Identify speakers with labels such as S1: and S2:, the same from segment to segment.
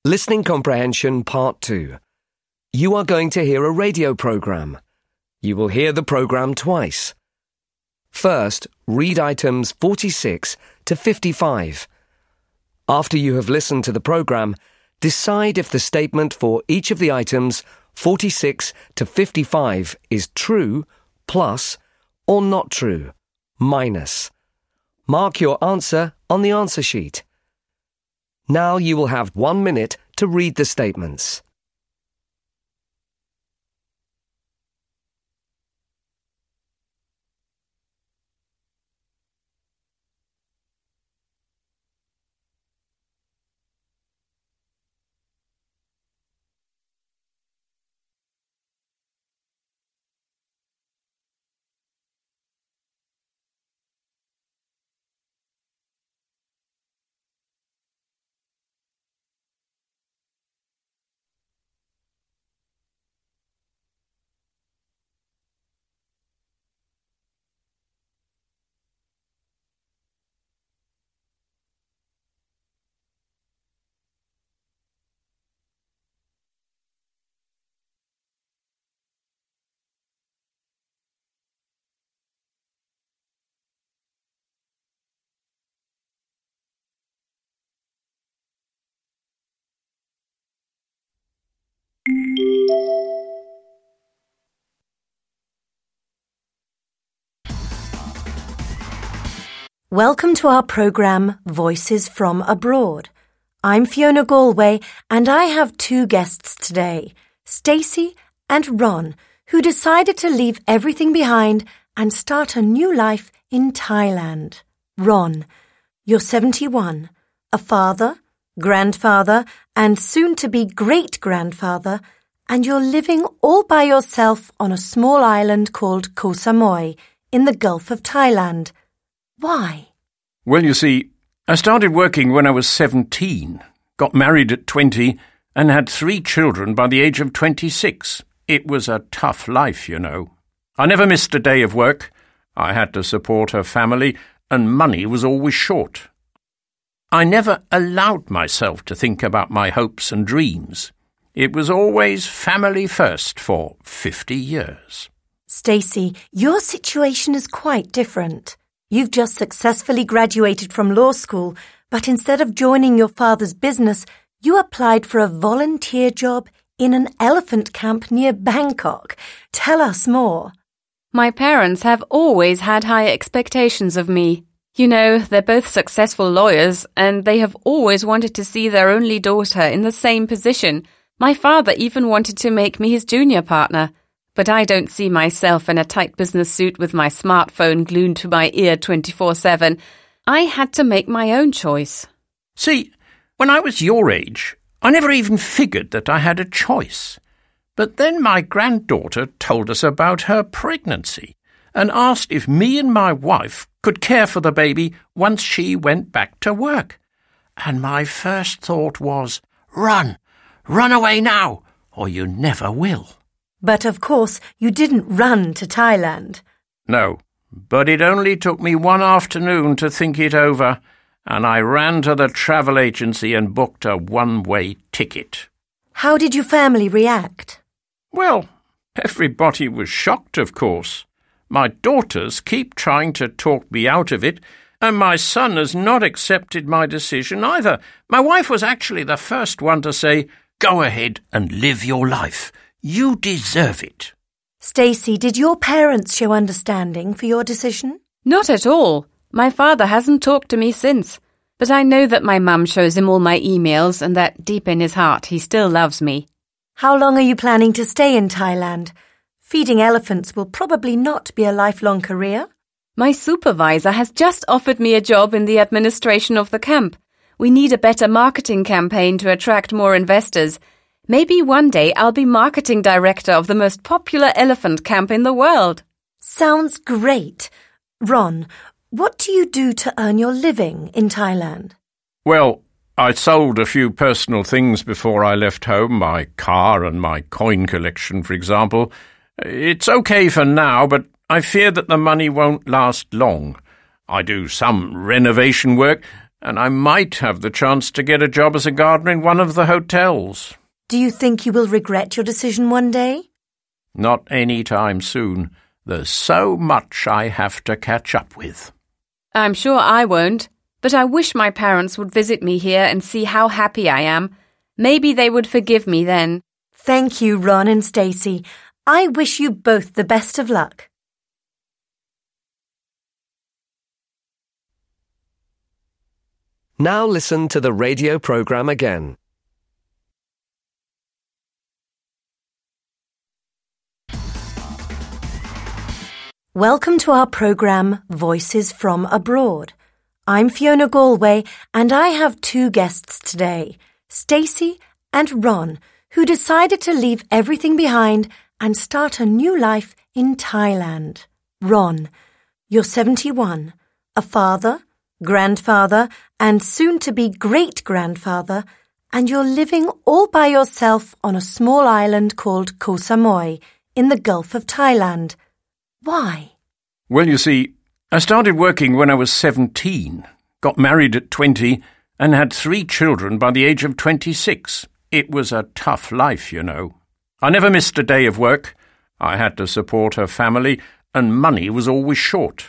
S1: Listening Comprehension Part 2. You are going to hear a radio program. You will hear the program twice. First, read items 46 to 55. After you have listened to the program, decide if the statement for each of the items 46 to 55 is true, plus, or not true, minus. Mark your answer on the answer sheet. Now you will have 1 minute to read the statements.
S2: Welcome to our programme Voices from Abroad. I'm Fiona Galway and I have two guests today, Stacey and Ron, who decided to leave everything behind and start a new life in Thailand. Ron, you're 71, a father, grandfather and soon-to-be great-grandfather, and you're living all by yourself on a small island called Koh Samui in the Gulf of Thailand. Why?
S3: Well, you see, I started working when I was 17, got married at 20, and had 3 children by the age of 26. It was a tough life, you know. I never missed a day of work. I had to support a family, and money was always short. I never allowed myself to think about my hopes and dreams. It was always family first for 50 years.
S2: Stacey, your situation is quite different. You've just successfully graduated from law school, but instead of joining your father's business, you applied for a volunteer job in an elephant camp near Bangkok. Tell us more.
S4: My parents have always had high expectations of me. You know, they're both successful lawyers, and they have always wanted to see their only daughter in the same position. My father even wanted to make me his junior partner. But I don't see myself in a tight business suit with my smartphone glued to my ear 24/7. I had to make my own choice.
S3: See, when I was your age, I never even figured that I had a choice. But then my granddaughter told us about her pregnancy and asked if me and my wife could care for the baby once she went back to work. And my first thought was, run away now, or you never will.
S2: But of course, you didn't run to Thailand.
S3: No, but it only took me one afternoon to think it over, and I ran to the travel agency and booked a one-way ticket.
S2: How did your family react?
S3: Well, everybody was shocked, of course. My daughters keep trying to talk me out of it, and my son has not accepted my decision either. My wife was actually the first one to say, "Go ahead and live your life. You deserve it."
S2: Stacey, did your parents show understanding for your decision?
S4: Not at all. My father hasn't talked to me since. But I know that my mum shows him all my emails and that deep in his heart he still loves me.
S2: How long are you planning to stay in Thailand? Feeding elephants will probably not be a lifelong career.
S4: My supervisor has just offered me a job in the administration of the camp. We need a better marketing campaign to attract more investors. Maybe one day I'll be marketing director of the most popular elephant camp in the world.
S2: Sounds great. Ron, what do you do to earn your living in Thailand?
S3: Well, I sold a few personal things before I left home, my car and my coin collection, for example. It's okay for now, but I fear that the money won't last long. I do some renovation work, and I might have the chance to get a job as a gardener in one of the hotels.
S2: Do you think you will regret your decision one day?
S3: Not any time soon. There's so much I have to catch up with.
S4: I'm sure I won't, but I wish my parents would visit me here and see how happy I am. Maybe they would forgive me then.
S2: Thank you, Ron and Stacey. I wish you both the best of luck.
S1: Now listen to the radio program again.
S2: Welcome to our program, Voices from Abroad. I'm Fiona Galway, and I have two guests today, Stacey and Ron, who decided to leave everything behind and start a new life in Thailand. Ron, you're 71, a father, grandfather, and soon-to-be great-grandfather, and you're living all by yourself on a small island called Koh Samui in the Gulf of Thailand. Why?
S3: Well, you see, I started working when I was 17, got married at 20, and had 3 children by the age of 26. It was a tough life, you know. I never missed a day of work. I had to support a family, and money was always short.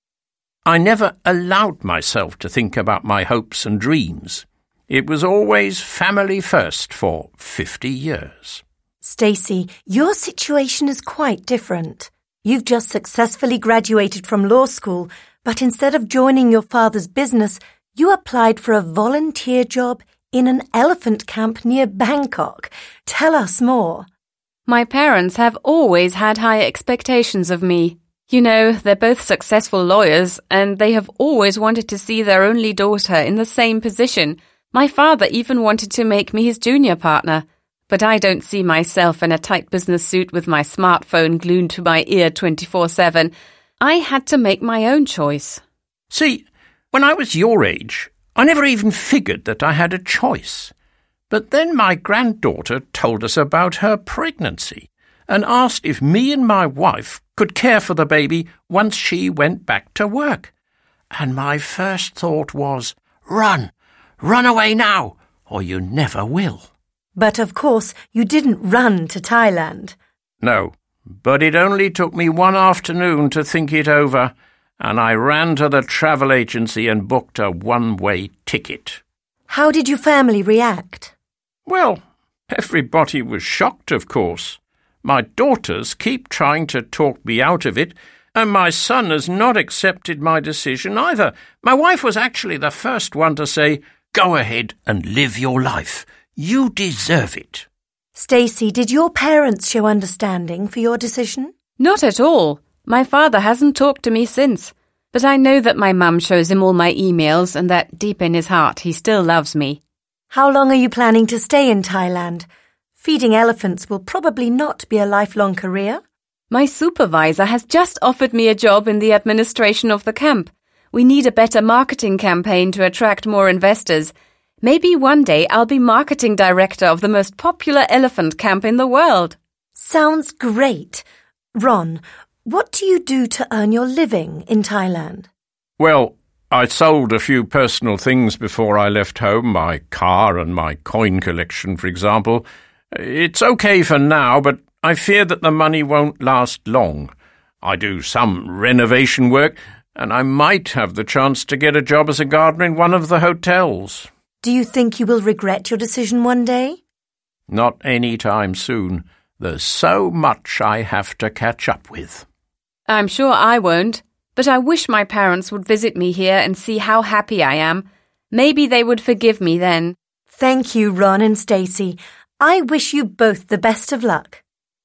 S3: I never allowed myself to think about my hopes and dreams. It was always family first for 50 years.
S2: Stacey, your situation is quite different. You've just successfully graduated from law school, but instead of joining your father's business, you applied for a volunteer job in an elephant camp near Bangkok. Tell us more.
S4: My parents have always had high expectations of me. You know, they're both successful lawyers, and they have always wanted to see their only daughter in the same position. My father even wanted to make me his junior partner. But I don't see myself in a tight business suit with my smartphone glued to my ear 24/7. I had to make my own choice.
S3: See, when I was your age, I never even figured that I had a choice. But then my granddaughter told us about her pregnancy and asked if me and my wife could care for the baby once she went back to work. And my first thought was, run away now, or you never will.
S2: But of course, you didn't run to Thailand.
S3: No, but it only took me one afternoon to think it over, and I ran to the travel agency and booked a one-way ticket.
S2: How did your family react?
S3: Well, everybody was shocked, of course. My daughters keep trying to talk me out of it, and my son has not accepted my decision either. My wife was actually the first one to say, "Go ahead and live your life. You deserve it."
S2: Stacey, did your parents show understanding for your decision?
S4: Not at all. My father hasn't talked to me since. But I know that my mum shows him all my emails and that deep in his heart he still loves me.
S2: How long are you planning to stay in Thailand? Feeding elephants will probably not be a lifelong career.
S4: My supervisor has just offered me a job in the administration of the camp. We need a better marketing campaign to attract more investors. Maybe one day I'll be marketing director of the most popular elephant camp in the world.
S2: Sounds great. Ron, what do you do to earn your living in Thailand?
S3: Well, I sold a few personal things before I left home, my car and my coin collection, for example. It's okay for now, but I fear that the money won't last long. I do some renovation work, and I might have the chance to get a job as a gardener in one of the hotels.
S2: Do you think you will regret your decision one day?
S3: Not any time soon. There's so much I have to catch up with.
S4: I'm sure I won't, but I wish my parents would visit me here and see how happy I am. Maybe they would forgive me then.
S2: Thank you, Ron and Stacey. I wish you both the best of luck.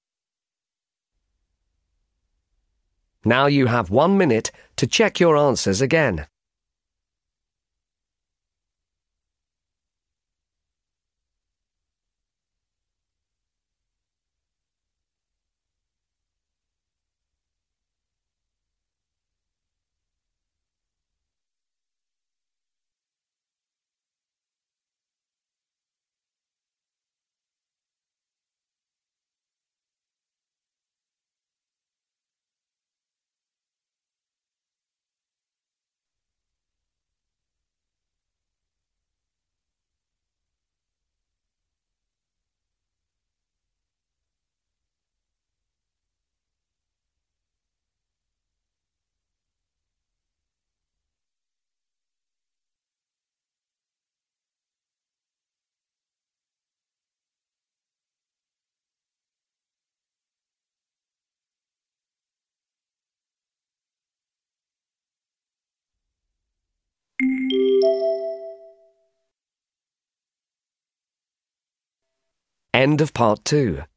S1: Now you have 1 minute to check your answers again. End of part 2.